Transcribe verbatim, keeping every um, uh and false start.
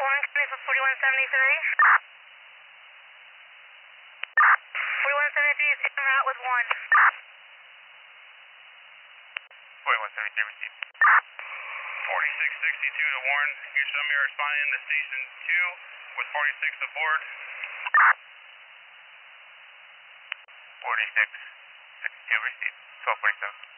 Warren County for forty-one seventy-three. forty-one seventy-three is en route with one. forty-one seventy-three received. forty-six sixty-two to Warren. You show me responding to station two with forty-six aboard. forty-six sixty-two received. twelve forty-seven.